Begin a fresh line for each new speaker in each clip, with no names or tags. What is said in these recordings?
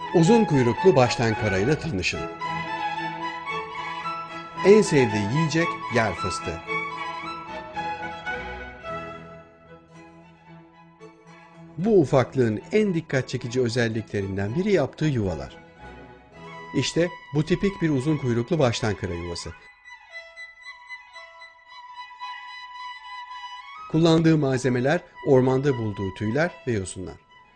Uzun kuyruklu baştan karayla tanışın. En sevdiği yiyecek yer fıstığı. Bu ufaklığın en dikkat çekici özelliklerinden biri yaptığı yuvalar. İşte bu tipik bir uzun kuyruklu baştan kara yuvası. Kullandığı malzemeler ormanda bulduğu tüyler ve yosunlar.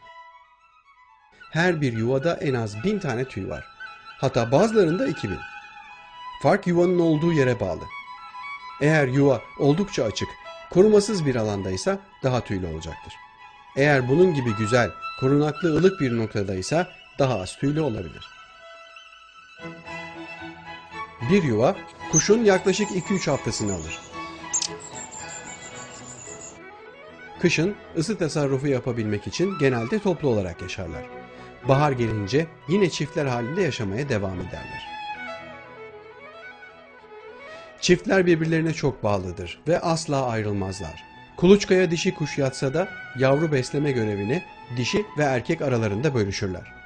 Her bir yuvada en az 1000 tane tüy var. Hatta bazılarında 2000. Fark yuvanın olduğu yere bağlı. Eğer yuva oldukça açık, korumasız bir alandaysa daha tüylü olacaktır. Eğer bunun gibi güzel, korunaklı ılık bir noktadaysa daha az tüylü olabilir. Bir yuva kuşun yaklaşık 2-3 haftasını alır. Kışın ısı tasarrufu yapabilmek için genelde toplu olarak yaşarlar. Bahar gelince yine çiftler halinde yaşamaya devam ederler. Çiftler birbirlerine çok bağlıdır ve asla ayrılmazlar. Kuluçkaya dişi kuş yatsa da yavru besleme görevini dişi ve erkek aralarında bölüşürler.